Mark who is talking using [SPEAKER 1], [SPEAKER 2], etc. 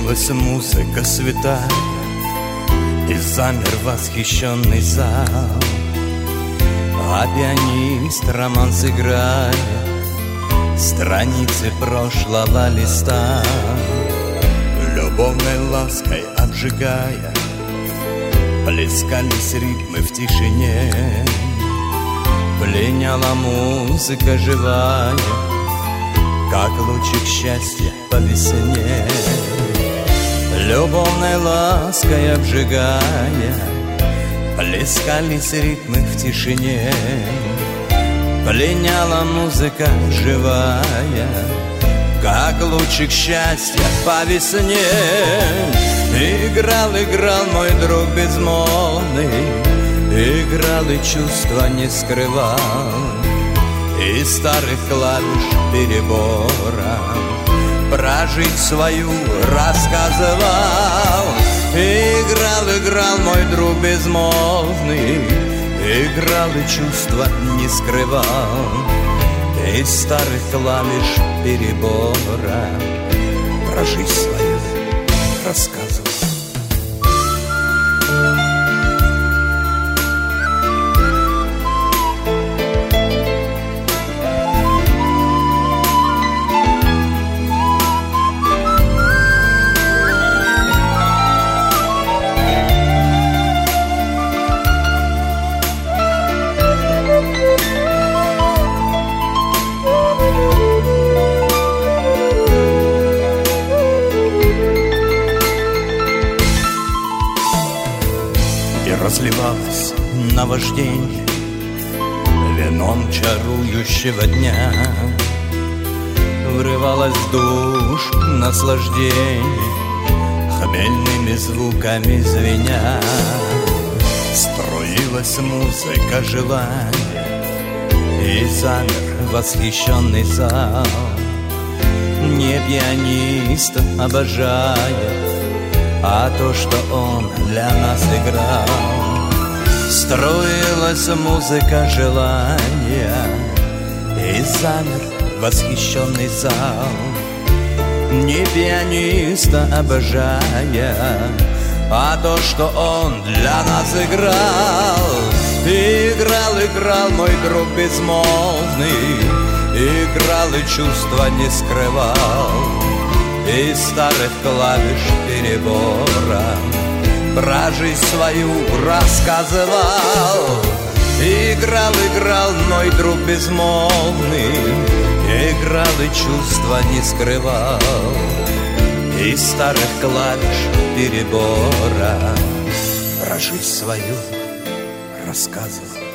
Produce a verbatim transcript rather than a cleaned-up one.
[SPEAKER 1] Разлилась музыка святая, и замер восхищенный зал, а пианист романс играя страницы прошлого листа, любовной лаской обжигая, плескались ритмы в тишине. Пленяла музыка живая, как лучик счастья по весне. Любовной лаской обжигая, плескались ритмы в тишине. Пленяла музыка живая, как лучик счастья по весне. Играл, играл мой друг безмолвный, играл и чувства не скрывал, из старых клавиш перебора прожить свою рассказывал. Играл, играл мой друг безмолвный, играл и чувства не скрывал, из старых клавиш перебора прожить свою рассказывал. Разливалось наваждение вином чарующего дня, врывалось в душу наслаждение хмельными звуками звеня. Струилась музыка желания, и замер восхищенный зал, не пианиста обожая, а то, что он для нас играл. Строилась музыка желания, и замер восхищенный зал, не пианиста обожая, а то, что он для нас играл. Играл, играл мой друг безмолвный, играл и чувства не скрывал, из старых клавиш перебора про жизнь свою рассказывал. Играл, играл мой друг безмолвный, играл и чувства не скрывал, из старых клавиш перебора про жизнь свою рассказывал.